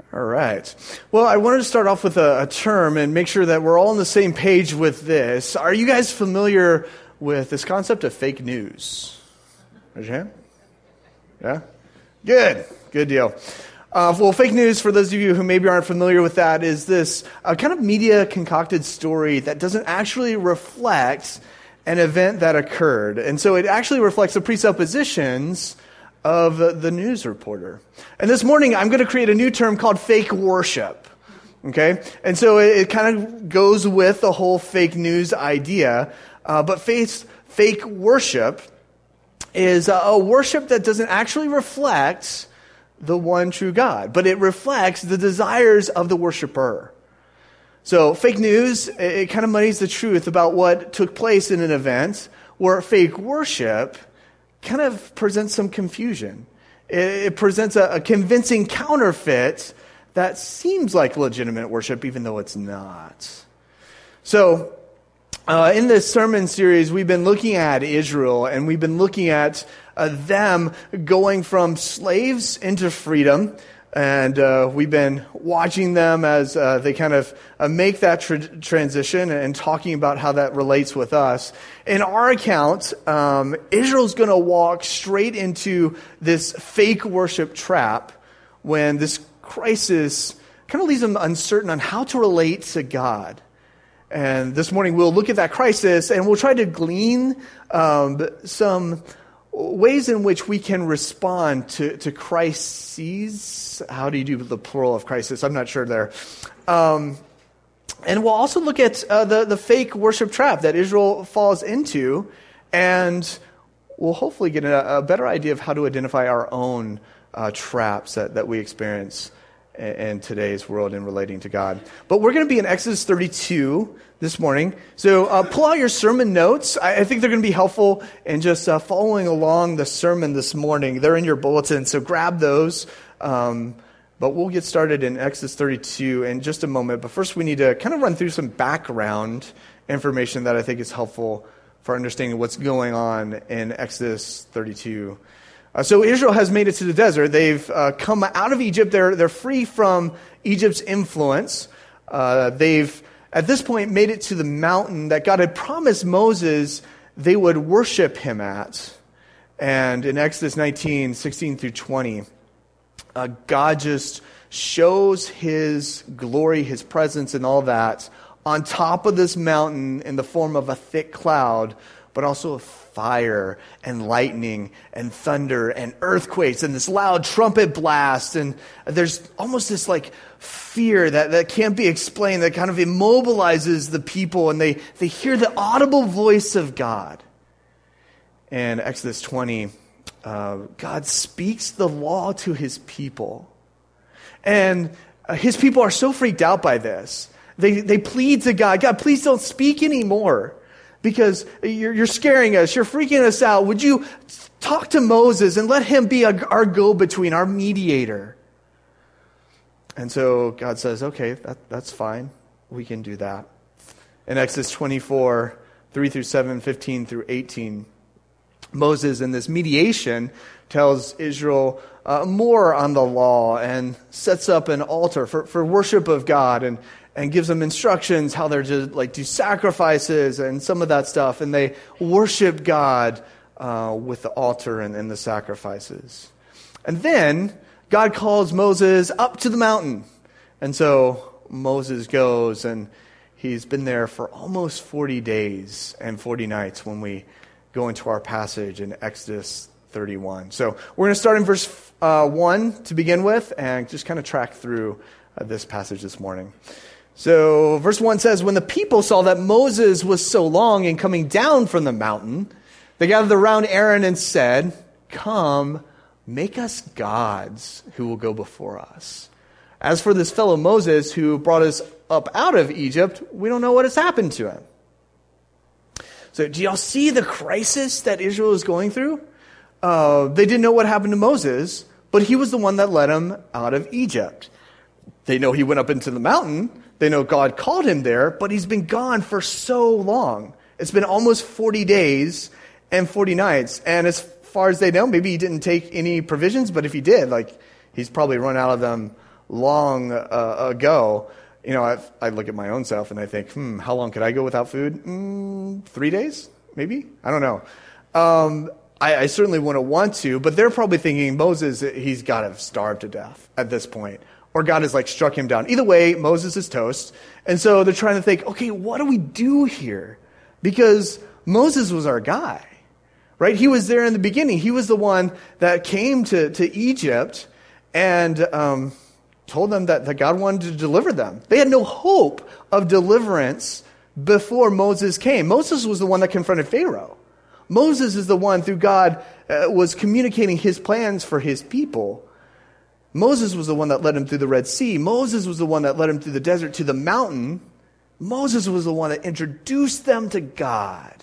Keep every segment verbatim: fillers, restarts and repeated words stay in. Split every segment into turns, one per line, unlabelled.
All right. Well, I wanted to start off with a, a term and make sure that we're all on the same page with this. Are you guys familiar with this concept of fake news? Raise your hand. Yeah? Good. Good deal. Uh, well, fake news, for those of you who maybe aren't familiar with that, is this uh, kind of media concocted story that doesn't actually reflect an event that occurred. And so it actually reflects the presuppositions of the news reporter. And this morning, I'm going to create a new term called fake worship. Okay? And so it, it kind of goes with the whole fake news idea. Uh, but face, fake worship is a, a worship that doesn't actually reflect the one true God, but it reflects the desires of the worshiper. So fake news, it, it kind of muddies the truth about what took place in an event, where fake worship kind of presents some confusion. It, it presents a, a convincing counterfeit that seems like legitimate worship, even though it's not. So, uh, in this sermon series, we've been looking at Israel, and we've been looking at uh, them going from slaves into freedom. And uh, we've been watching them as uh, they kind of uh, make that tra- transition and talking about how that relates with us. In our account, um, Israel's going to walk straight into this fake worship trap when this crisis kind of leaves them uncertain on how to relate to God. And this morning we'll look at that crisis and we'll try to glean um, some ways in which we can respond to, to crises. How do you do the plural of crisis? I'm not sure there. Um, and we'll also look at uh, the, the fake worship trap that Israel falls into, and we'll hopefully get a, a better idea of how to identify our own uh, traps that, that we experience in, in today's world in relating to God. But we're going to be in Exodus thirty-two this morning. So uh, pull out your sermon notes. I, I think they're going to be helpful in just uh, following along the sermon this morning. They're in your bulletin, so grab those. Um, but we'll get started in Exodus thirty-two in just a moment. But first we need to kind of run through some background information that I think is helpful for understanding what's going on in Exodus thirty-two. Uh, so Israel has made it to the desert. They've uh, come out of Egypt. They're, they're free from Egypt's influence. Uh, they've At this point, made it to the mountain that God had promised Moses they would worship him at. And in Exodus nineteen, sixteen through twenty, uh, God just shows his glory, his presence, and all that on top of this mountain in the form of a thick cloud, but also of fire and lightning and thunder and earthquakes and this loud trumpet blast. And there's almost this like fear that, that can't be explained that kind of immobilizes the people, and they, they hear the audible voice of God. In Exodus twenty, uh, God speaks the law to his people. And uh, his people are so freaked out by this. They, they plead to God, God, please don't speak anymore, because you're, you're scaring us. You're freaking us out. Would you talk to Moses and let him be a, our go-between, our mediator? And so God says, okay, that, that's fine. We can do that. In Exodus twenty-four, three through seven, fifteen through eighteen, Moses in this mediation tells Israel uh, more on the law and sets up an altar for, for worship of God, and and gives them instructions how they're to like do sacrifices and some of that stuff. And they worship God uh, with the altar and, and the sacrifices. And then God calls Moses up to the mountain. And so Moses goes, and he's been there for almost forty days and forty nights when we go into our passage in Exodus thirty-one. So we're going to start in verse uh, one to begin with and just kind of track through uh, this passage this morning. So verse one says, when the people saw that Moses was so long in coming down from the mountain, they gathered around Aaron and said, come, make us gods who will go before us. As for this fellow Moses who brought us up out of Egypt, we don't know what has happened to him. So do y'all see the crisis that Israel is going through? Uh, they didn't know what happened to Moses, but he was the one that led them out of Egypt. They know he went up into the mountain. They know God called him there, but he's been gone for so long. It's been almost forty days and forty nights. And as far as they know, maybe he didn't take any provisions, but if he did, like, he's probably run out of them long uh, ago, you know, I've, I look at my own self and I think, hmm, how long could I go without food? Mm, three days, maybe? I don't know. Um, I, I certainly wouldn't want to, but they're probably thinking, Moses, he's got to starve to death at this point. Or God has like struck him down. Either way, Moses is toast. And so they're trying to think, okay, what do we do here? Because Moses was our guy, right? He was there in the beginning. He was the one that came to, to Egypt and um, told them that, that God wanted to deliver them. They had no hope of deliverance before Moses came. Moses was the one that confronted Pharaoh. Moses is the one through God uh, was communicating his plans for his people. Moses was the one that led him through the Red Sea. Moses was the one that led him through the desert to the mountain. Moses was the one that introduced them to God.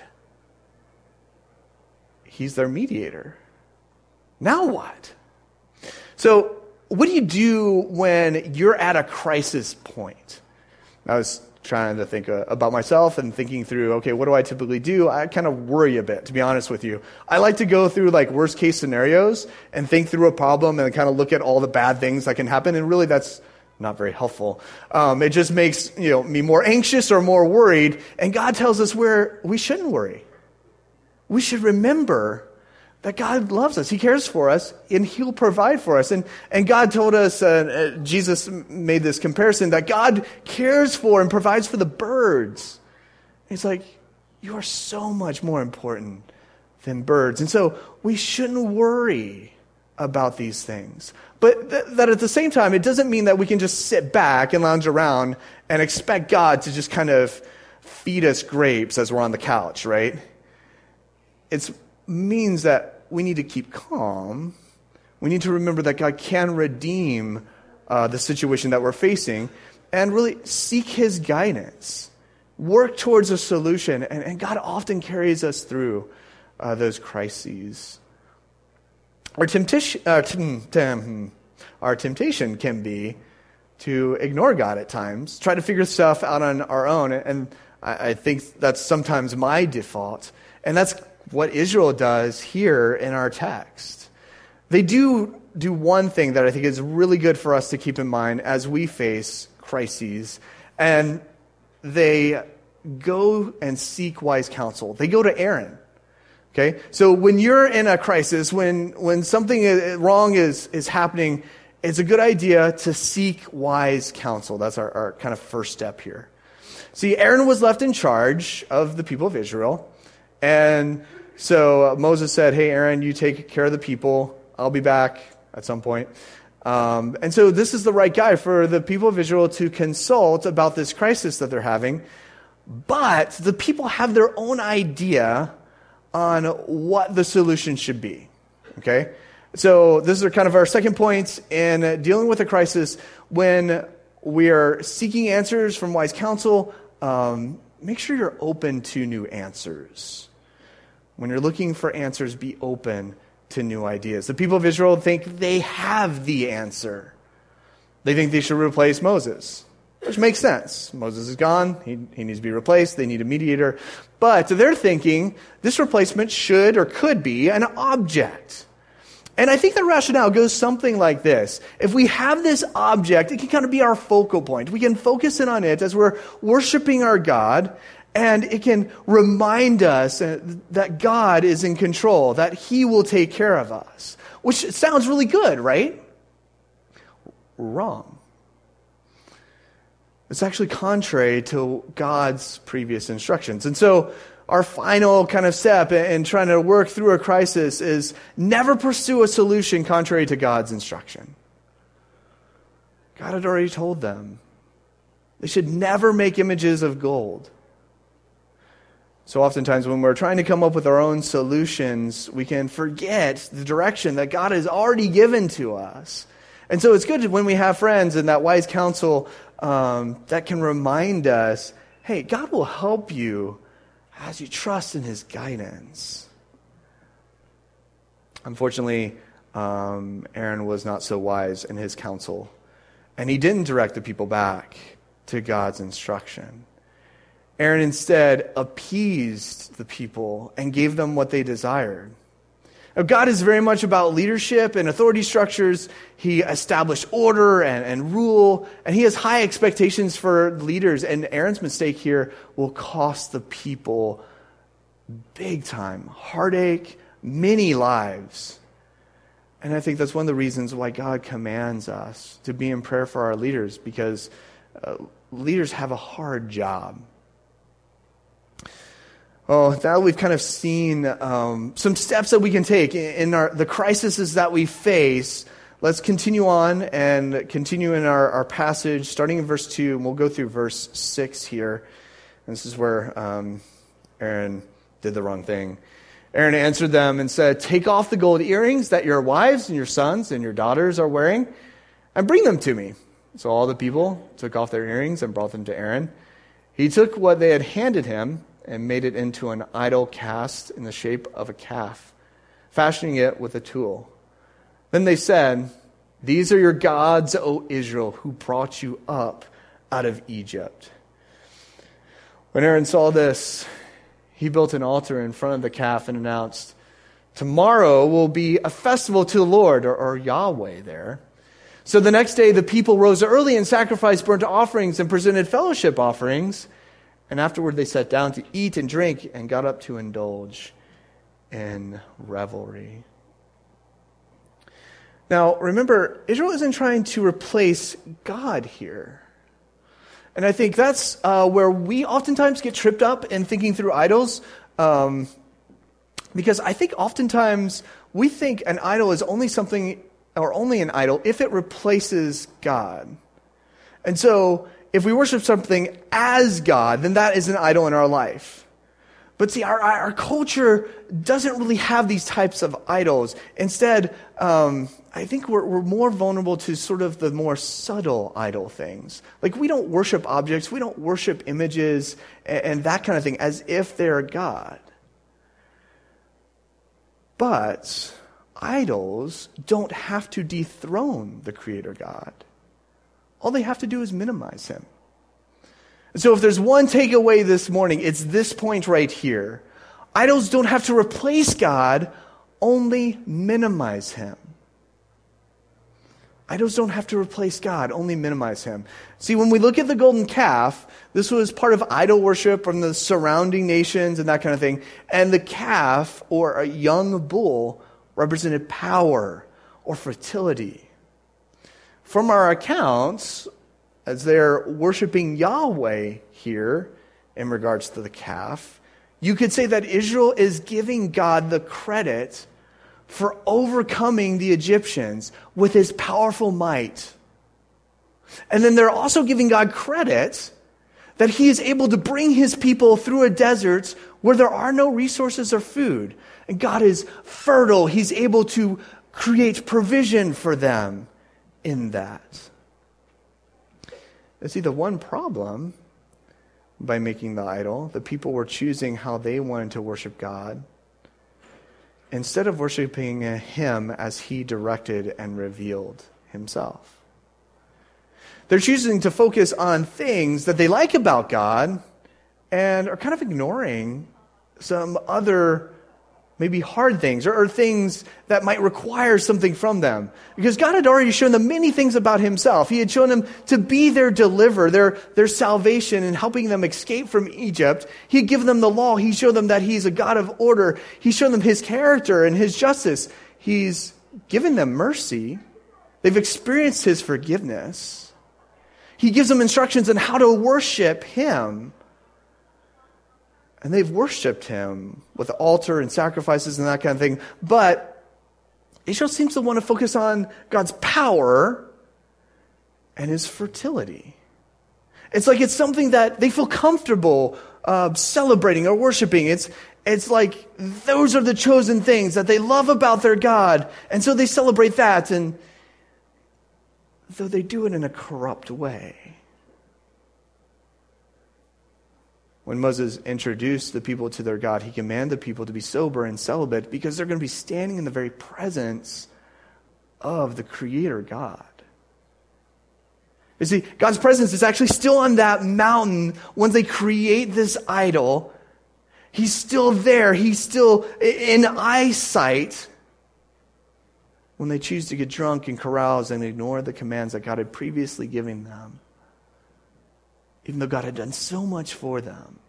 He's their mediator. Now what? So, what do you do when you're at a crisis point? I was trying to think uh, about myself and thinking through, okay, what do I typically do? I kind of worry a bit, to be honest with you. I like to go through like worst case scenarios and think through a problem and kind of look at all the bad things that can happen. And really that's not very helpful. Um, it just makes, you know, me more anxious or more worried. And God tells us where we shouldn't worry. We should remember that God loves us. He cares for us, and He'll provide for us. And, and God told us, uh, uh, Jesus made this comparison, that God cares for and provides for the birds. He's like, you are so much more important than birds. And so we shouldn't worry about these things. But th- that at the same time, it doesn't mean that we can just sit back and lounge around and expect God to just kind of feed us grapes as we're on the couch, right? It means that we need to keep calm. We need to remember that God can redeem uh, the situation that we're facing and really seek His guidance. Work towards a solution. And, and God often carries us through uh, those crises. Our temptation, uh, t- t- our temptation can be to ignore God at times, try to figure stuff out on our own. And I, I think that's sometimes my default. And that's what Israel does here in our text. They do do one thing that I think is really good for us to keep in mind as we face crises, and they go and seek wise counsel. They go to Aaron. Okay? So when you're in a crisis, when when something wrong is, is happening, it's a good idea to seek wise counsel. That's our, our kind of first step here. See, Aaron was left in charge of the people of Israel, and so uh, Moses said, hey, Aaron, you take care of the people. I'll be back at some point. Um, and so this is the right guy for the people of Israel to consult about this crisis that they're having. But the people have their own idea on what the solution should be. Okay? So this is kind of our second point in dealing with a crisis. When we are seeking answers from wise counsel, um, make sure you're open to new answers. When you're looking for answers, be open to new ideas. The people of Israel think they have the answer. They think they should replace Moses, which makes sense. Moses is gone. He, he needs to be replaced. They need a mediator. But they're thinking this replacement should or could be an object. And I think the rationale goes something like this. If we have this object, it can kind of be our focal point. We can focus in on it as we're worshiping our God. And it can remind us that God is in control, that He will take care of us. Which sounds really good, right? Wrong. It's actually contrary to God's previous instructions. And so our final kind of step in trying to work through a crisis is never pursue a solution contrary to God's instruction. God had already told them they should never make images of gold. So oftentimes when we're trying to come up with our own solutions, we can forget the direction that God has already given to us. And so it's good when we have friends and that wise counsel um, that can remind us, hey, God will help you as you trust in His guidance. Unfortunately, um, Aaron was not so wise in his counsel, and he didn't direct the people back to God's instruction. Aaron instead appeased the people and gave them what they desired. Now, God is very much about leadership and authority structures. He established order and, and rule, and he has high expectations for leaders. And Aaron's mistake here will cost the people big time, heartache, many lives. And I think that's one of the reasons why God commands us to be in prayer for our leaders, because uh, leaders have a hard job. Oh, now we've kind of seen um, some steps that we can take in our the crises that we face. Let's continue on and continue in our, our passage, starting in verse two, and we'll go through verse six here. And this is where um, Aaron did the wrong thing. Aaron answered them and said, "Take off the gold earrings that your wives and your sons and your daughters are wearing, and bring them to me." So all the people took off their earrings and brought them to Aaron. He took what they had handed him and made it into an idol cast in the shape of a calf, fashioning it with a tool. Then they said, "These are your gods, O Israel, who brought you up out of Egypt." When Aaron saw this, he built an altar in front of the calf and announced, "Tomorrow will be a festival to the Lord," or, or Yahweh there. So the next day the people rose early and sacrificed burnt offerings and presented fellowship offerings. And afterward they sat down to eat and drink and got up to indulge in revelry. Now, remember, Israel isn't trying to replace God here. And I think that's uh, where we oftentimes get tripped up in thinking through idols. Um, because I think oftentimes we think an idol is only something, or only an idol, if it replaces God. And so, if we worship something as God, then that is an idol in our life. But see, our, our culture doesn't really have these types of idols. Instead, um, I think we're, we're more vulnerable to sort of the more subtle idol things. Like, we don't worship objects, we don't worship images, and, and that kind of thing, as if they're God. But idols don't have to dethrone the Creator God. All they have to do is minimize him. So if there's one takeaway this morning, it's this point right here. Idols don't have to replace God, only minimize him. Idols don't have to replace God, only minimize him. See, when we look at the golden calf, this was part of idol worship from the surrounding nations and that kind of thing. And the calf, or a young bull, represented power or fertility. From our accounts, as they're worshiping Yahweh here in regards to the calf, you could say that Israel is giving God the credit for overcoming the Egyptians with his powerful might. And then they're also giving God credit that he is able to bring his people through a desert where there are no resources or food. And God is fertile. He's able to create provision for them in that. You see, the one problem by making the idol, the people were choosing how they wanted to worship God instead of worshiping him as he directed and revealed himself. They're choosing to focus on things that they like about God and are kind of ignoring some other maybe hard things, or, or things that might require something from them. Because God had already shown them many things about himself. He had shown them to be their deliverer, their, their salvation, and helping them escape from Egypt. He had given them the law. He showed them that he's a God of order. He showed them his character and his justice. He's given them mercy. They've experienced his forgiveness. He gives them instructions on how to worship him. And they've worshipped him with the altar and sacrifices and that kind of thing. But Israel seems to want to focus on God's power and his fertility. It's like it's something that they feel comfortable uh, celebrating or worshiping. It's, it's like those are the chosen things that they love about their God. And so they celebrate that. And though they do it in a corrupt way. When Moses introduced the people to their God, he commanded the people to be sober and celibate because they're going to be standing in the very presence of the Creator God. You see, God's presence is actually still on that mountain when they create this idol. He's still there. He's still in eyesight. when they choose to get drunk and carouse and ignore the commands that God had previously given them, even though God had done so much for them.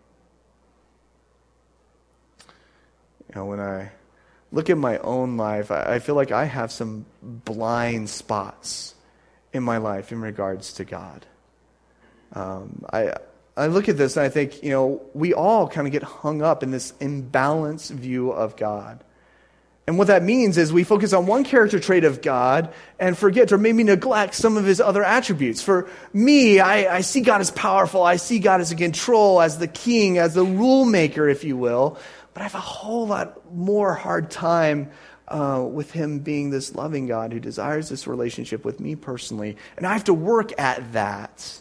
You know, when I look at my own life, I, I feel like I have some blind spots in my life in regards to God. Um, I I look at this and I think, you know, we all kind of get hung up in this imbalanced view of God. And what that means is we focus on one character trait of God and forget or maybe neglect some of his other attributes. For me, I, I see God as powerful. I see God as in control, as the king, as the rule maker, if you will. But I have a whole lot more hard time uh, with him being this loving God who desires this relationship with me personally. And I have to work at that.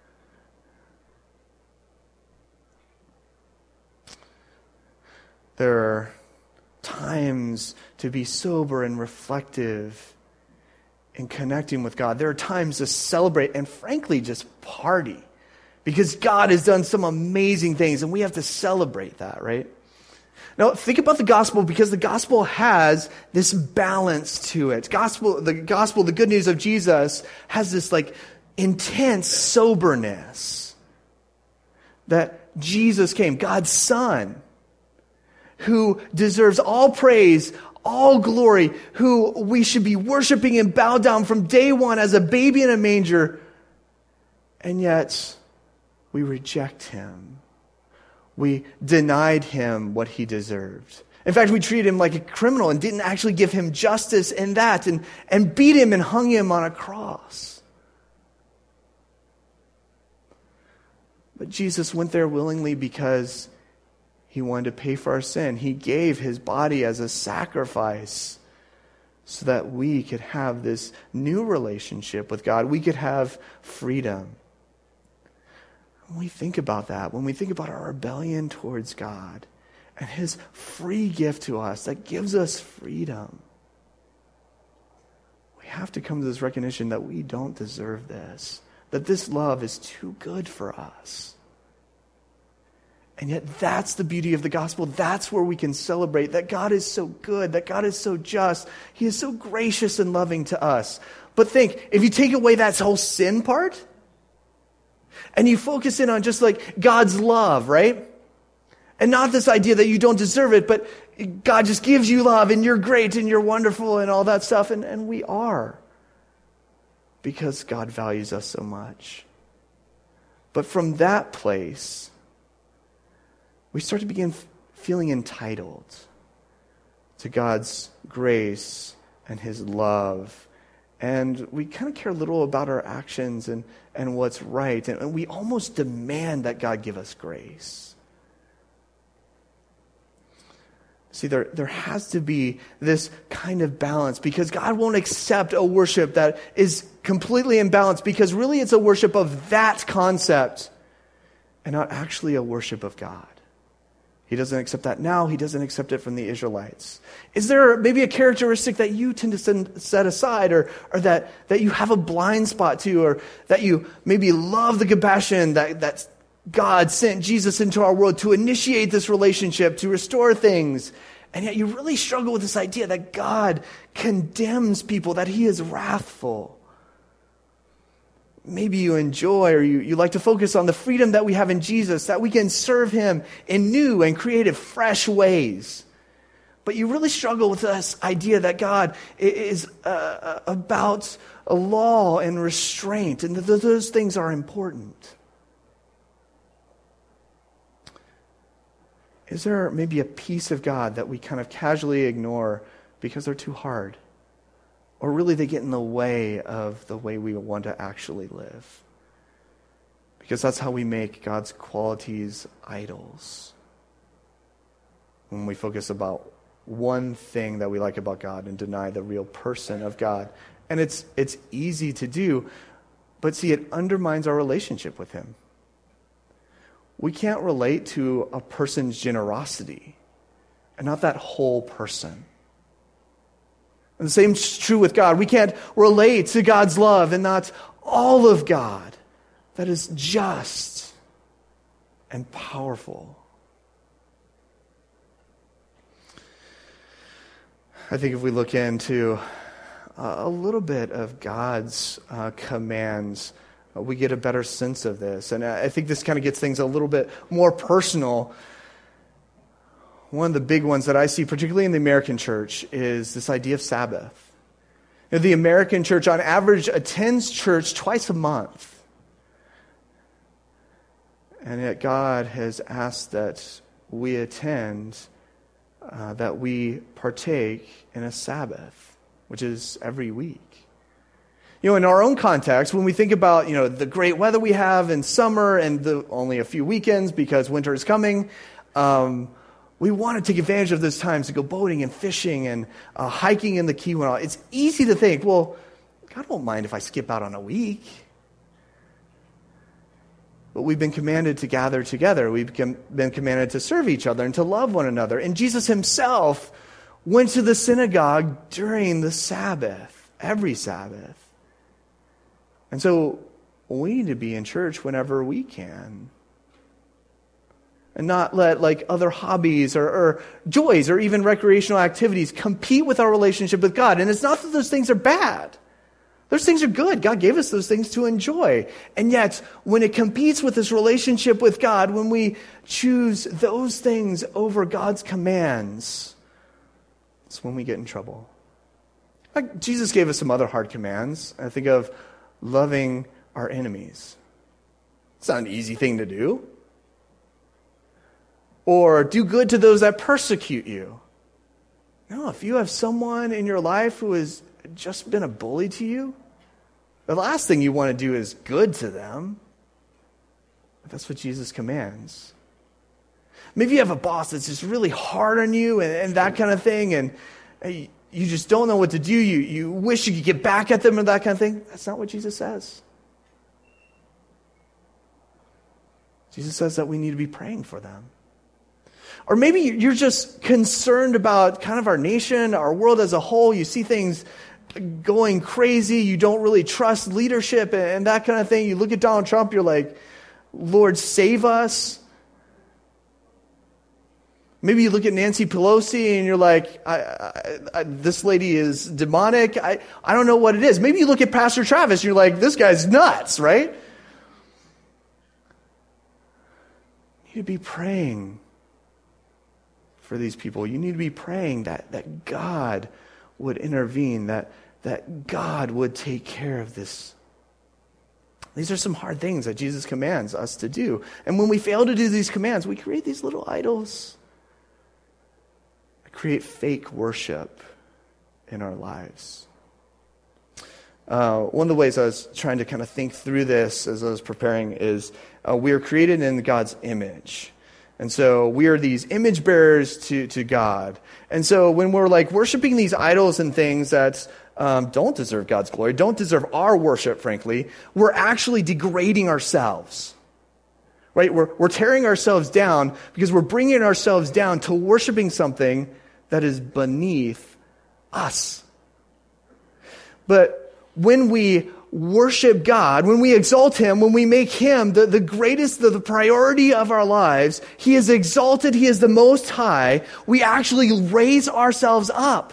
There are times to be sober and reflective in connecting with God. There are times to celebrate and frankly just party because God has done some amazing things and we have to celebrate that, right? Now think about the gospel because the gospel has this balance to it. Gospel, the gospel, the good news of Jesus has this like intense soberness that Jesus came, God's Son, who deserves all praise, all glory, who we should be worshiping and bow down from day one as a baby in a manger. And yet, we reject him. We denied him what he deserved. In fact, we treated him like a criminal and didn't actually give him justice in that and, and beat him and hung him on a cross. But Jesus went there willingly because he wanted to pay for our sin. He gave his body as a sacrifice so that we could have this new relationship with God. We could have freedom. When we think about that, when we think about our rebellion towards God and his free gift to us that gives us freedom, we have to come to this recognition that we don't deserve this, that this love is too good for us. And yet that's the beauty of the gospel. That's where we can celebrate that God is so good, that God is so just. He is so gracious and loving to us. But think, if you take away that whole sin part, and you focus in on just like God's love, right? And not this idea that you don't deserve it, but God just gives you love and you're great and you're wonderful and all that stuff. And, and we are. Because God values us so much. But from that place, we start to begin feeling entitled to God's grace and his love. And we kind of care little about our actions and, and what's right. And we almost demand that God give us grace. See, there, there has to be this kind of balance because God won't accept a worship that is completely imbalanced because really it's a worship of that concept and not actually a worship of God. He doesn't accept that now. He doesn't accept it from the Israelites. Is there maybe a characteristic that you tend to send, set aside or, or that, that you have a blind spot to or that you maybe love the compassion that, that God sent Jesus into our world to initiate this relationship, to restore things, and yet you really struggle with this idea that God condemns people, that he is wrathful? Maybe you enjoy or you, you like to focus on the freedom that we have in Jesus, that we can serve him in new and creative, fresh ways. But you really struggle with this idea that God is uh, about a law and restraint, and that those things are important. Is there maybe a piece of God that we kind of casually ignore because they're too hard? Or really they get in the way of the way we want to actually live? Because that's how we make God's qualities idols. When we focus about one thing that we like about God and deny the real person of God. And it's it's easy to do, but see, it undermines our relationship with him. We can't relate to a person's generosity and not that whole person. And the same is true with God. We can't relate to God's love and not all of God that is just and powerful. I think if we look into a little bit of God's uh, commands, uh, we get a better sense of this. And I think this kind of gets things a little bit more personal. One of the big ones that I see, particularly in the American church, is this idea of Sabbath. You know, the American church, on average, attends church twice a month. And yet God has asked that we attend, uh, that we partake in a Sabbath, which is every week. You know, in our own context, when we think about, you know, the great weather we have in summer and the only a few weekends because winter is coming, um, we want to take advantage of those times to go boating and fishing and uh, hiking in the Keweenaw. It's easy to think, well, God won't mind if I skip out on a week. But we've been commanded to gather together. We've been commanded to serve each other and to love one another. And Jesus himself went to the synagogue during the Sabbath, every Sabbath. And so we need to be in church whenever we can. And not let like other hobbies or, or joys or even recreational activities compete with our relationship with God. And it's not that those things are bad. Those things are good. God gave us those things to enjoy. And yet, when it competes with this relationship with God, when we choose those things over God's commands, it's when we get in trouble. Like Jesus gave us some other hard commands. I think of loving our enemies. It's not an easy thing to do. Or do good to those that persecute you. No, if you have someone in your life who has just been a bully to you, the last thing you want to do is good to them. But that's what Jesus commands. Maybe you have a boss that's just really hard on you and, and that kind of thing, and you just don't know what to do. You, you wish you could get back at them or that kind of thing. That's not what Jesus says. Jesus says that we need to be praying for them. Or maybe you're just concerned about kind of our nation, our world as a whole. You see things going crazy. You don't really trust leadership and that kind of thing. You look at Donald Trump, you're like, Lord, save us. Maybe you look at Nancy Pelosi and you're like, I, I, I, this lady is demonic. I, I don't know what it is. Maybe you look at Pastor Travis and you're like, this guy's nuts, right? You need to be praying for these people. You need to be praying that, that God would intervene, that, that God would take care of this. These are some hard things that Jesus commands us to do. And when we fail to do these commands, we create these little idols. We create fake worship in our lives. Uh, one of the ways I was trying to kind of think through this as I was preparing is uh, we are created in God's image. And so we are these image bearers to, to God. And so when we're like worshiping these idols and things that um, don't deserve God's glory, don't deserve our worship, frankly, we're actually degrading ourselves. Right? We're, we're tearing ourselves down because we're bringing ourselves down to worshiping something that is beneath us. But when we worship God, when we exalt him, when we make him the, the greatest, the, the priority of our lives, he is exalted, he is the most high, we actually raise ourselves up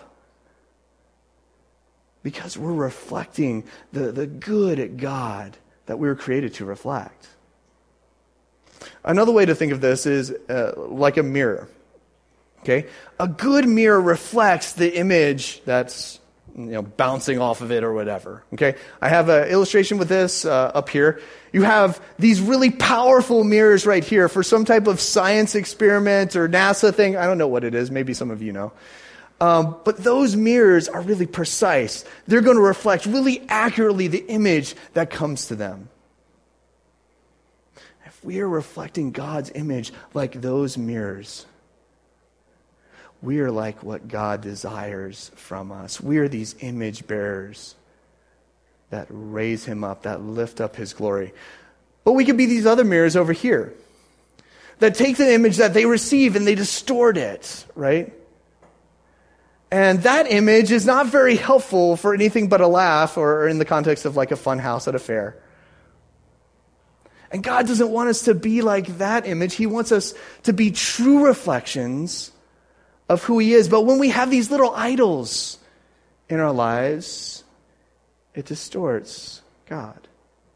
because we're reflecting the, the good God that we were created to reflect. Another way to think of this is uh, like a mirror. Okay? A good mirror reflects the image that's you know, bouncing off of it or whatever. Okay, I have an illustration with this uh, up here. You have these really powerful mirrors right here for some type of science experiment or NASA thing. I don't know what it is. Maybe some of you know. Um, but those mirrors are really precise. They're going to reflect really accurately the image that comes to them. If we are reflecting God's image like those mirrors, we are like what God desires from us. We are these image bearers that raise him up, that lift up his glory. But we could be these other mirrors over here that take the image that they receive and they distort it, right? And that image is not very helpful for anything but a laugh or in the context of like a fun house at a fair. And God doesn't want us to be like that image. He wants us to be true reflections of who he is. But when we have these little idols in our lives, it distorts God.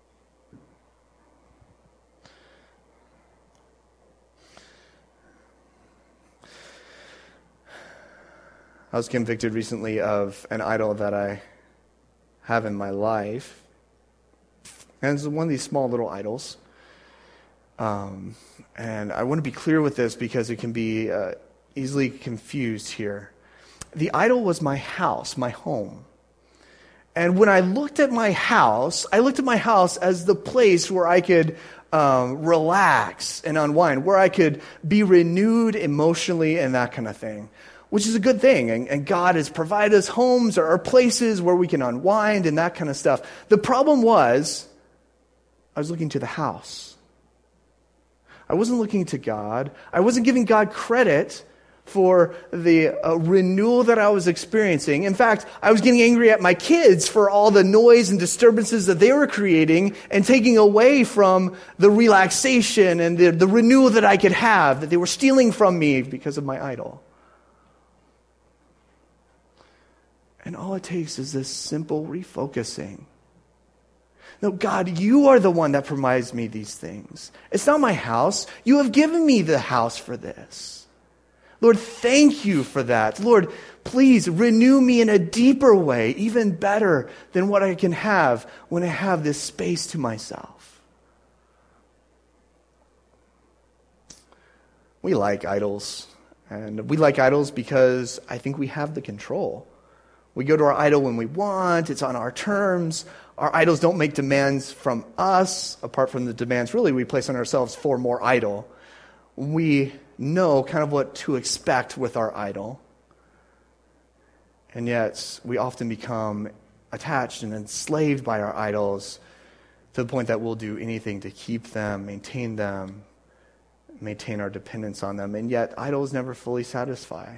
I was convicted recently of an idol that I have in my life. And it's one of these small little idols. Um, and I want to be clear with this because it can be uh, easily confused here. The idol was my house, my home. And when I looked at my house, I looked at my house as the place where I could um, relax and unwind, where I could be renewed emotionally and that kind of thing, which is a good thing. And, and God has provided us homes or, or places where we can unwind and that kind of stuff. The problem was, I was looking to the house. I wasn't looking to God. I wasn't giving God credit for the uh, renewal that I was experiencing. In fact, I was getting angry at my kids for all the noise and disturbances that they were creating and taking away from the relaxation and the, the renewal that I could have, that they were stealing from me because of my idol. And all it takes is this simple refocusing. No, God, you are the one that provides me these things. It's not my house. You have given me the house for this. Lord, thank you for that. Lord, please renew me in a deeper way, even better than what I can have when I have this space to myself. We like idols. And we like idols because I think we have the control. We go to our idol when we want. It's on our terms. Our idols don't make demands from us, apart from the demands really we place on ourselves for more idol. We know kind of what to expect with our idol. And yet, we often become attached and enslaved by our idols to the point that we'll do anything to keep them, maintain them, maintain our dependence on them. And yet, idols never fully satisfy.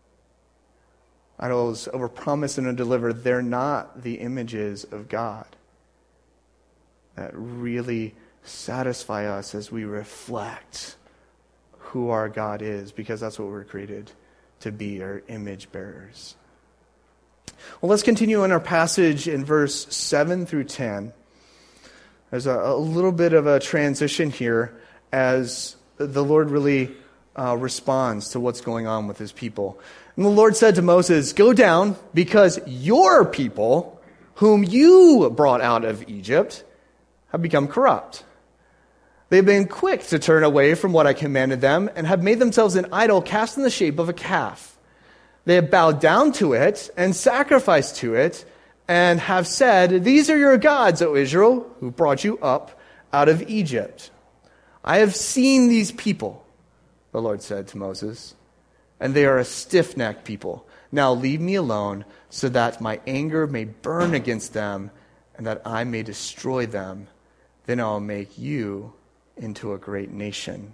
Idols overpromise and underdeliver. They're not the images of God that really satisfy us as we reflect who our God is, because that's what we're created to be, our image bearers. Well, let's continue in our passage in verse seven through ten. There's a, a little bit of a transition here as the Lord really uh, responds to what's going on with his people. And the Lord said to Moses, "Go down, because your people, whom you brought out of Egypt, have become corrupt. They have been quick to turn away from what I commanded them and have made themselves an idol cast in the shape of a calf. They have bowed down to it and sacrificed to it and have said, 'These are your gods, O Israel, who brought you up out of Egypt.' I have seen these people," the Lord said to Moses, "and they are a stiff-necked people. Now leave me alone so that my anger may burn against them and that I may destroy them. Then I'll make you into a great nation."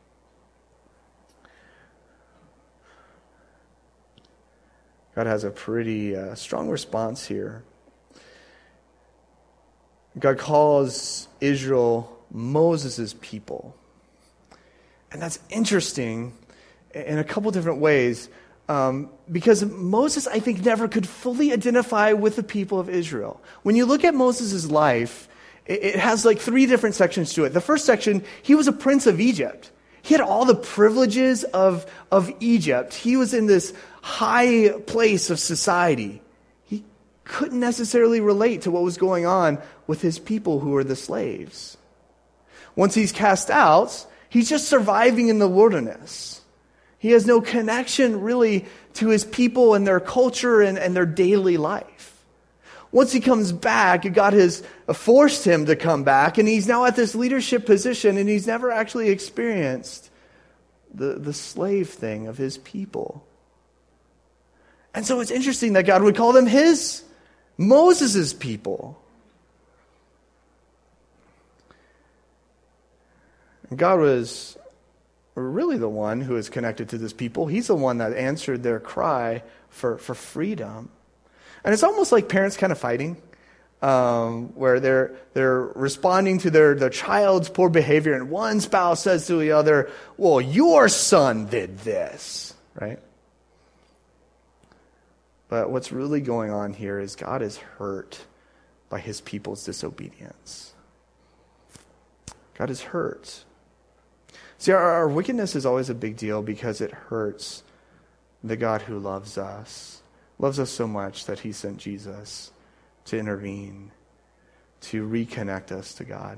God has a pretty uh, strong response here. God calls Israel Moses' people. And that's interesting in a couple different ways, um, because Moses, I think, never could fully identify with the people of Israel. When you look at Moses' life, it, it has like three different sections to it. The first section, he was a prince of Egypt. He had all the privileges of, of Egypt. He was in this high place of society. He couldn't necessarily relate to what was going on with his people who were the slaves. Once he's cast out, he's just surviving in the wilderness. He has no connection really to his people and their culture and, and their daily life. Once he comes back, God has forced him to come back, and he's now at this leadership position, and he's never actually experienced the, the slave thing of his people. And so it's interesting that God would call them his, Moses' people. And God was really the one who is connected to this people. He's the one that answered their cry for, for freedom. And it's almost like parents kind of fighting, um, where they're they're responding to their, their child's poor behavior, and one spouse says to the other, "Well, your son did this," right? But what's really going on here is God is hurt by his people's disobedience. God is hurt. See, our, our wickedness is always a big deal because it hurts the God who loves us, loves us so much that he sent Jesus to intervene, to reconnect us to God.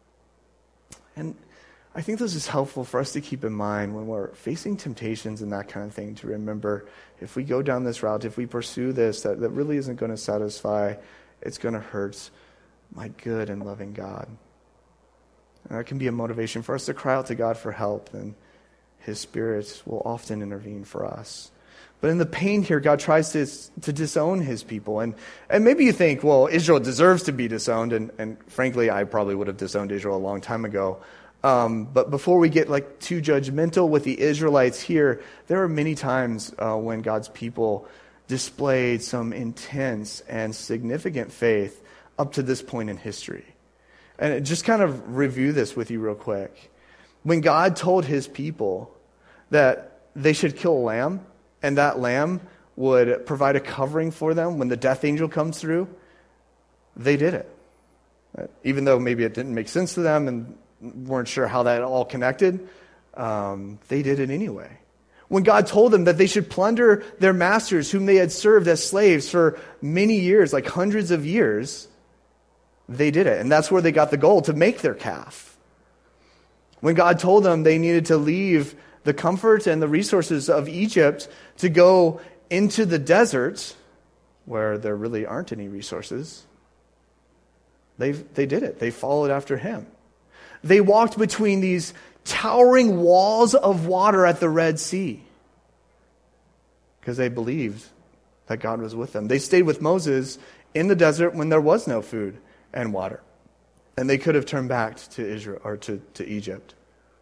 And I think this is helpful for us to keep in mind when we're facing temptations and that kind of thing, to remember if we go down this route, if we pursue this, that, that really isn't going to satisfy, it's going to hurt my good and loving God. And that can be a motivation for us to cry out to God for help, and his Spirit will often intervene for us. But in the pain here, God tries to, to disown his people. And, and maybe you think, well, Israel deserves to be disowned, and, and frankly, I probably would have disowned Israel a long time ago. Um, but before we get like too judgmental with the Israelites here, there are many times uh, when God's people displayed some intense and significant faith up to this point in history. And just kind of review this with you real quick. When God told his people that they should kill a lamb, and that lamb would provide a covering for them when the death angel comes through, they did it. Even though maybe it didn't make sense to them and weren't sure how that all connected, um, they did it anyway. When God told them that they should plunder their masters whom they had served as slaves for many years, like hundreds of years, they did it. And that's where they got the gold, to make their calf. When God told them they needed to leave the comfort and the resources of Egypt to go into the desert, where there really aren't any resources, they they did it. They followed after him. They walked between these towering walls of water at the Red Sea because they believed that God was with them. They stayed with Moses in the desert when there was no food and water, and they could have turned back to Israel or to, to Egypt.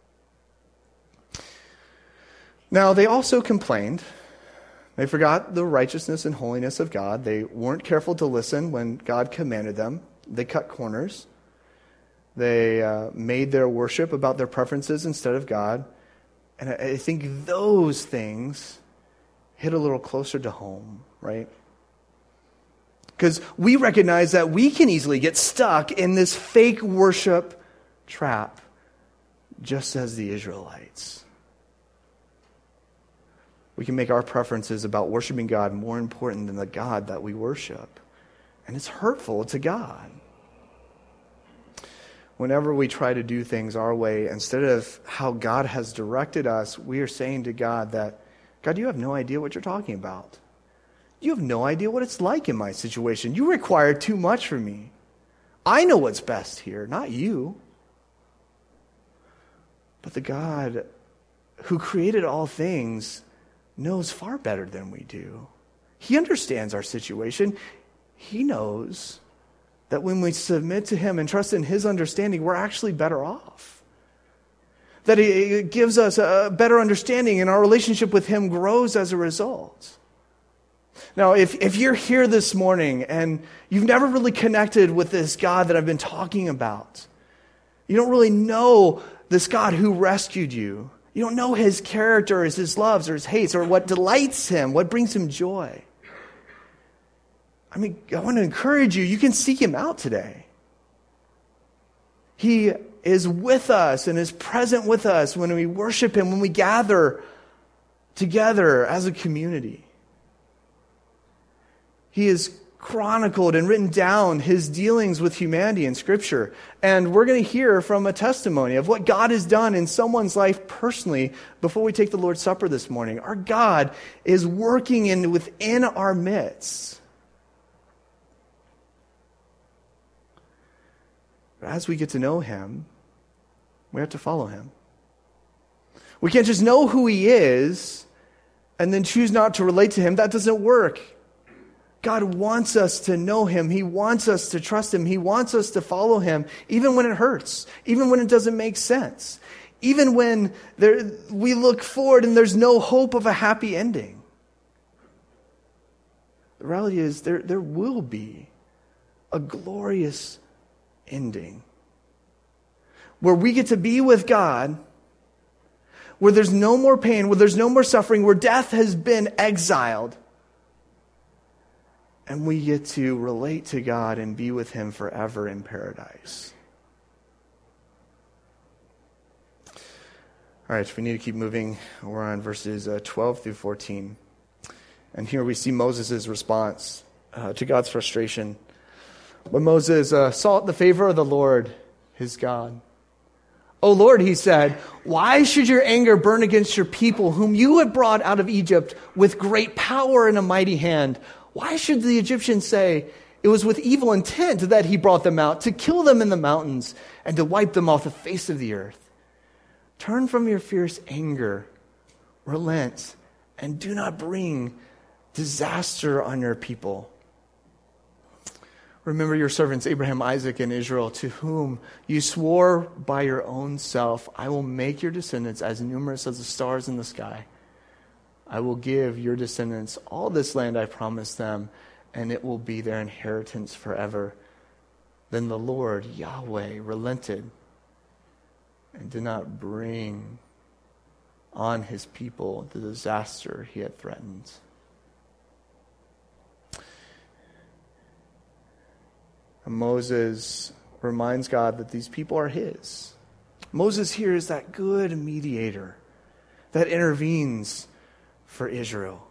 Now, they also complained. They forgot the righteousness and holiness of God. They weren't careful to listen when God commanded them. They cut corners. They uh, made their worship about their preferences instead of God. And I, I think those things hit a little closer to home, right? Because we recognize that we can easily get stuck in this fake worship trap, just as the Israelites. We can make our preferences about worshiping God more important than the God that we worship. And it's hurtful to God. Whenever we try to do things our way instead of how God has directed us, we are saying to God that, God, you have no idea what you're talking about. You have no idea what it's like in my situation. You require too much from me. I know what's best here, not you. But the God who created all things knows far better than we do. He understands our situation. He knows that when we submit to him and trust in his understanding, we're actually better off. That it gives us a better understanding and our relationship with him grows as a result. Now, if, if you're here this morning and you've never really connected with this God that I've been talking about, you don't really know this God who rescued you, you don't know his character, or his loves, or his hates, or what delights him, what brings him joy. I mean, I want to encourage you, you can seek him out today. He is with us and is present with us when we worship him, when we gather together as a community. He has chronicled and written down his dealings with humanity in Scripture. And we're going to hear from a testimony of what God has done in someone's life personally before we take the Lord's Supper this morning. Our God is working in within our midst. But as we get to know him, we have to follow him. We can't just know who he is and then choose not to relate to him. That doesn't work. God wants us to know him. He wants us to trust him. He wants us to follow him, even when it hurts, even when it doesn't make sense, even when there, we look forward and there's no hope of a happy ending. The reality is there, there will be a glorious ending where we get to be with God, where there's no more pain, where there's no more suffering, where death has been exiled. and we get to relate to God and be with him forever in paradise. All right, we need to keep moving. We're on verses uh, twelve through fourteen. And here we see Moses' response uh, to God's frustration. When Moses uh, sought the favor of the Lord, his God. "O Lord," he said, "why should your anger burn against your people, whom you have brought out of Egypt with great power and a mighty hand? Why should the Egyptians say, it was with evil intent that he brought them out, to kill them in the mountains and to wipe them off the face of the earth? Turn from your fierce anger, relent, and do not bring disaster on your people. Remember your servants Abraham, Isaac, and Israel, to whom you swore by your own self, I will make your descendants as numerous as the stars in the sky. I will give your descendants all this land I promised them, and it will be their inheritance forever." Then the Lord, Yahweh, relented and did not bring on his people the disaster he had threatened. And Moses reminds God that these people are his. Moses here is that good mediator that intervenes for Israel.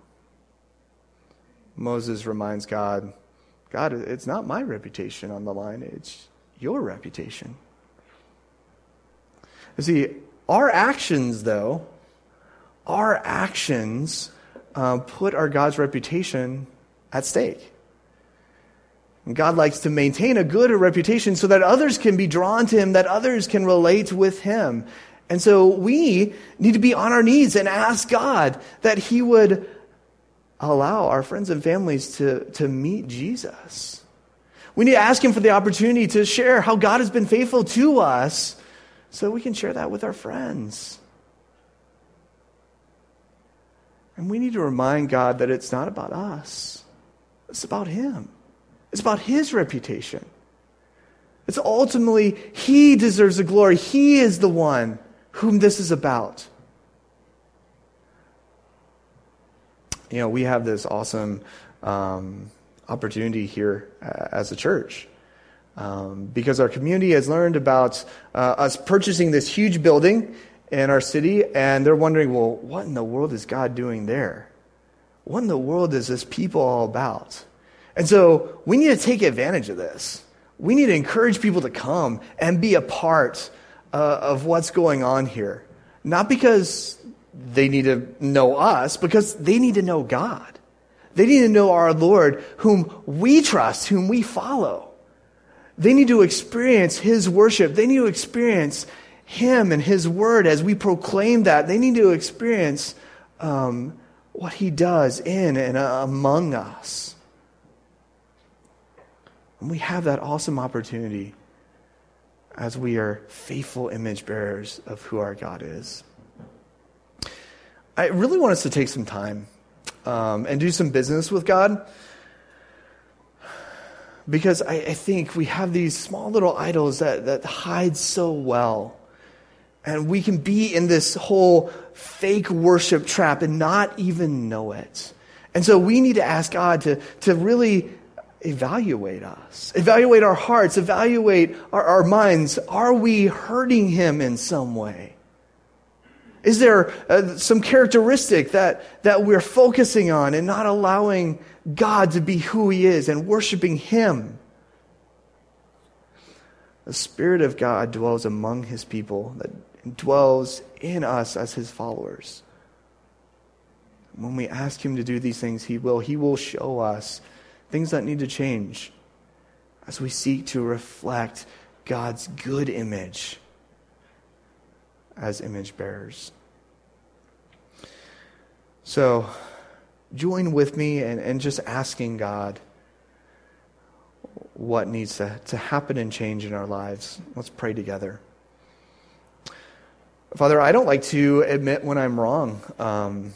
Moses reminds God, God, it's not my reputation on the line, it's your reputation. You see, our actions, though, our actions uh, put our God's reputation at stake. And God likes to maintain a good reputation so that others can be drawn to him, that others can relate with him. And so we need to be on our knees and ask God that he would allow our friends and families to, to meet Jesus. We need to ask him for the opportunity to share how God has been faithful to us so we can share that with our friends. And we need to remind God that it's not about us. It's about him. It's about his reputation. It's ultimately, he deserves the glory. He is the one whom this is about. You know, we have this awesome um, opportunity here uh, as a church. Um, because our community has learned about uh, us purchasing this huge building in our city, and they're wondering, well, what in the world is God doing there? What in the world is this people all about? And so we need to take advantage of this. We need to encourage people to come and be a part uh, of what's going on here. Not because they need to know us, because they need to know God. They need to know our Lord, whom we trust, whom we follow. They need to experience his worship. They need to experience him and his word as we proclaim that. They need to experience um, what he does in and uh, among us. And we have that awesome opportunity as we are faithful image bearers of who our God is. I really want us to take some time um, and do some business with God. Because I, I think we have these small little idols that, that hide so well. And we can be in this whole fake worship trap and not even know it. And so we need to ask God to, to really evaluate us. Evaluate our hearts. Evaluate our, our minds. Are we hurting him in some way? Is there uh, some characteristic that, that we're focusing on and not allowing God to be who he is and worshiping him? The Spirit of God dwells among his people, that dwells in us as his followers. When we ask him to do these things, he will. He will show us things that need to change as we seek to reflect God's good image as image bearers. So, join with me and, and just asking God what needs to, to happen and change in our lives. Let's pray together. Father, I don't like to admit when I'm wrong. Um,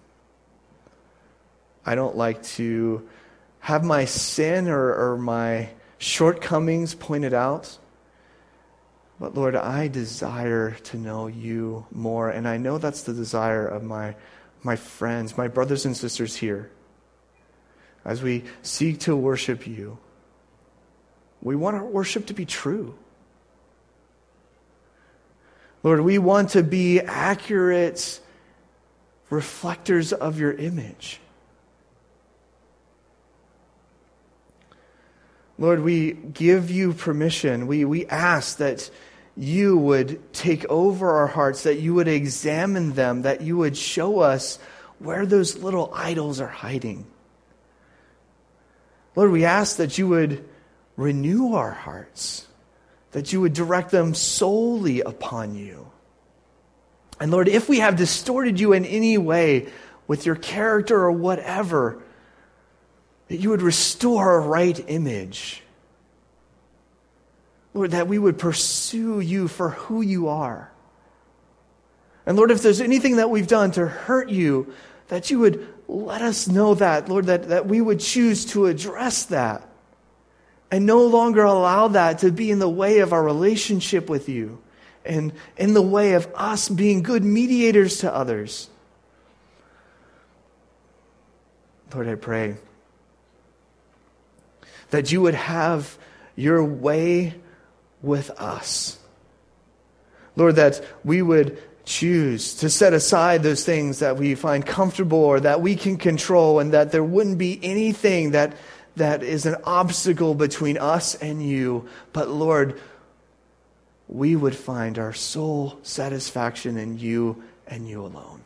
I don't like to have my sin or, or my shortcomings pointed out. But Lord, I desire to know you more, and I know that's the desire of my, my friends, my brothers and sisters here. as we seek to worship you, we want our worship to be true. Lord, we want to be accurate reflectors of your image. Lord, we give you permission. We, we ask that you would take over our hearts, that you would examine them, that you would show us where those little idols are hiding. Lord, we ask that you would renew our hearts, that you would direct them solely upon you. And Lord, if we have distorted you in any way with your character or whatever, that you would restore a right image. Lord, that we would pursue you for who you are. And Lord, if there's anything that we've done to hurt you, that you would let us know that, Lord, that, that we would choose to address that and no longer allow that to be in the way of our relationship with you and in the way of us being good mediators to others. Lord, I pray that you would have your way with us. Lord, that we would choose to set aside those things that we find comfortable or that we can control, and that there wouldn't be anything that, that is an obstacle between us and you. But Lord, we would find our sole satisfaction in you and you alone.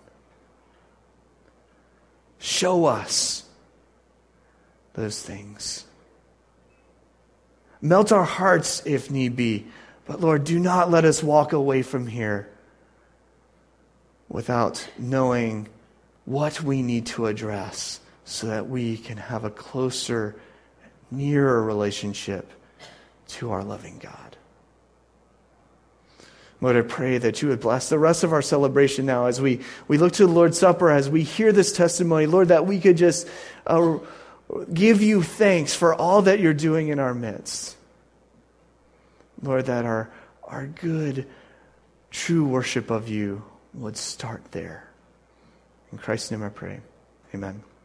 Show us those things. Melt our hearts if need be. But Lord, do not let us walk away from here without knowing what we need to address so that we can have a closer, nearer relationship to our loving God. Lord, I pray that you would bless the rest of our celebration now as we, we look to the Lord's Supper, as we hear this testimony, Lord, that we could just uh, give you thanks for all that you're doing in our midst. Lord, that our, our good, true worship of you would start there. In Christ's name I pray. Amen.